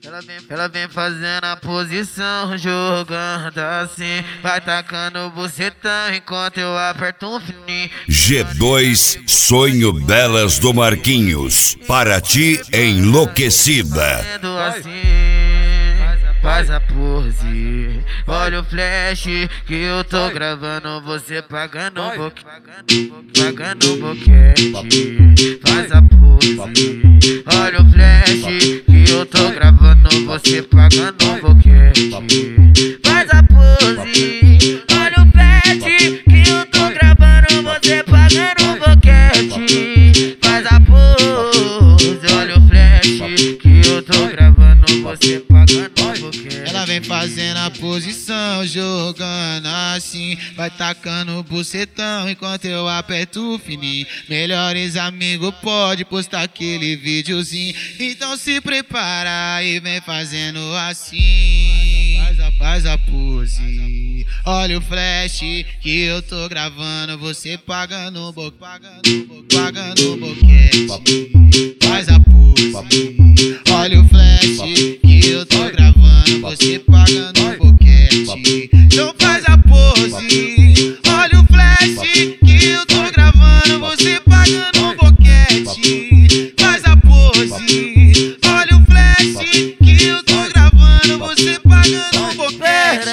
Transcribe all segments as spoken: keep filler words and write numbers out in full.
Ela vem, ela vem fazendo a posição, jogando assim, vai tacando o bucetão enquanto eu aperto um fininho. G dois Sonho Delas do Marquinhos, para ti enlouquecida. Faz a pose, olha o flash que eu tô gravando, você pagando um pouquinho, pagando um boquete. Faz a pose, olha o flash que eu tô gravando, você pagando um boquete. Faz a pose, olha o flash que eu tô gravando, você pagando um boquete. Faz a pose, olha o flash que eu tô gravando, você pagando um boquete. Ela vem fazendo a posição, jogando assim, vai tacando o bucetão enquanto eu aperto o fininho. Melhores amigos pode postar aquele videozinho, então se prepara e vem fazendo assim. Faz a, faz a pose, olha o flash que eu tô gravando, você pagando o bo, pagando, bo, pagando o boquete. Faz a pose, olha o flash que eu tô gravando, você pagando um boquete. Então faz a pose, olha o flash que eu tô gravando, você pagando um boquete. Faz a pose, olha o flash que eu tô gravando, você pagando um boquete.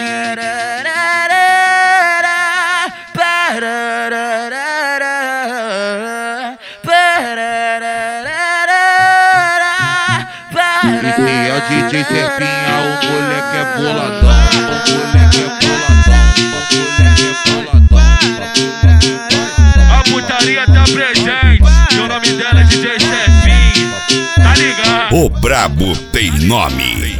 Esse é o D J Serpinha, o moleque é boladão, o moleque é boladão, o moleque é boladão. A putaria tá presente, e o nome dela é D J Serpinha, tá ligado? O brabo tem nome,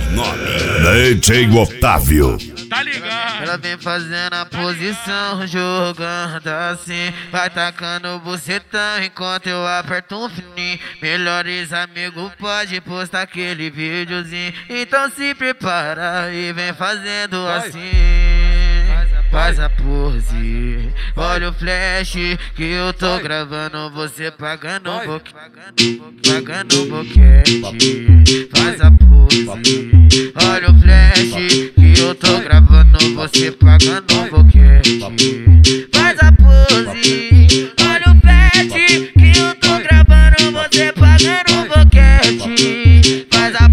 D J Otávio. Tá ligado? Ela vem fazendo a posição, jogando assim, vai tacando o bucetão enquanto eu aperto um fininho. Melhores amigos pode postar aquele videozinho, então se prepara e vem fazendo assim. Faz a pose, olha o flash que eu tô gravando, você pagando um pouquinho, pagando um boquete. Faz a pose, olha o flash que eu tô gravando, você pagando um boquete. Faz a pose, olha o flash que eu tô gravando, você pagando um boquete. Faz a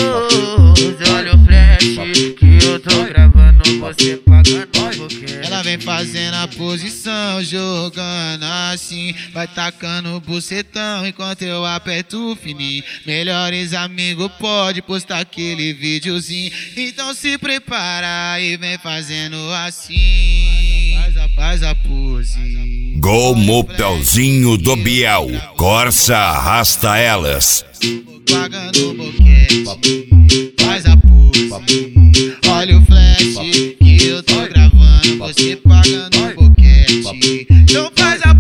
pose, olha o flash que eu tô gravando, você pagando um boquete. Ela vem fazendo a posição, jogando assim, vai tacando o bucetão enquanto eu aperto o fininho. Melhores amigos pode postar aquele videozinho, então se prepara e vem fazendo assim. Faz a, faz a pose. Gol Mopelzinho do Biel, Corsa arrasta elas. Pagando o boquete. Faz a pose, olha o flash que eu tô gravando, você pagando um boquete. Então faz a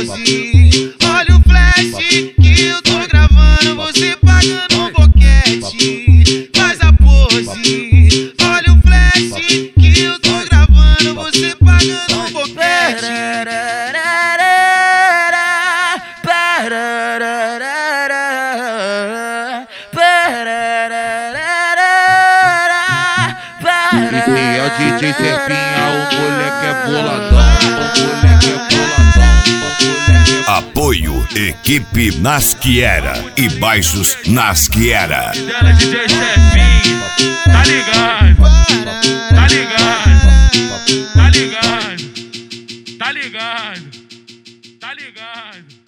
pose, olha o flash que eu tô gravando, você pagando um boquete. Faz a pose, olha o flash que eu tô gravando, você pagando um boquete. Esse é o D J Serpinha, o moleque é boladão, o moleque é boladão, o moleque é... Apoio Equipe Nasquiera e Baixos Nasquiera. Dela D J Serpinha, tá ligado? Tá ligado? Tá ligado? Tá ligado? Tá ligado?